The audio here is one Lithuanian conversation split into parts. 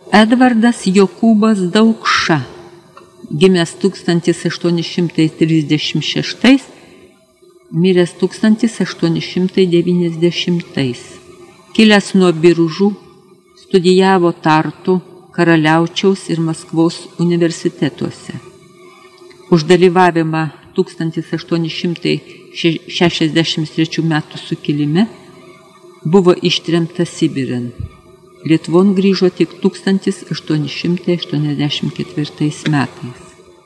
Edvardas Jokūbas Daukša, gimęs 1836, miręs 1890, kilęs nuo Biržų, studijavo Tartu, Karaliaučiaus ir Maskvos universitetuose. Už dalyvavimą 1863 metų sukilime buvo ištremtas Sibirin. Lietuvon grįžo tik 1884 metais.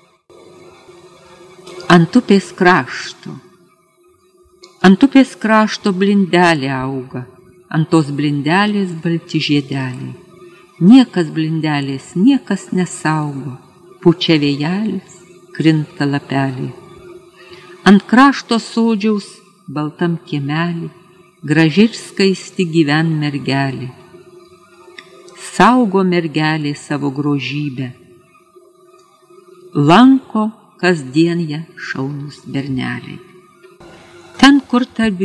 Ant upės krašto. Ant upės krašto blindelė auga, ant tos blindelės balti žiedeliai. Niekas blindelės, niekas nesaugo, pučia vėjelis, krinta lapeliai. Ant krašto sodžiaus baltam kiemelį, graži ir skaisti gyven mergelė. Saugo mergelė savo grožybę, lanko kasdien ją šaunūs berneliai. Ten, kur tarp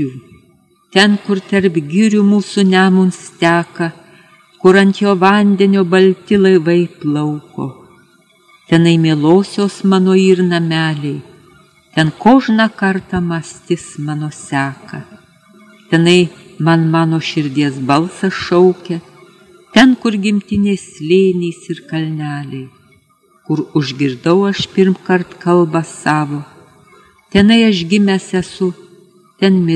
girių mūsų Nemuns teka, kur ant jo vandenio balti laivai plauko, tenai mielosios mano ir nameliai, ten kožną kartą mastis mano seka, tenai man mano širdies balsas šaukia, ten, kur gimtinės slėniais ir kalneliai, kur užgirdau aš pirmkart kalbą savo, tenai aš gimęs esu, ten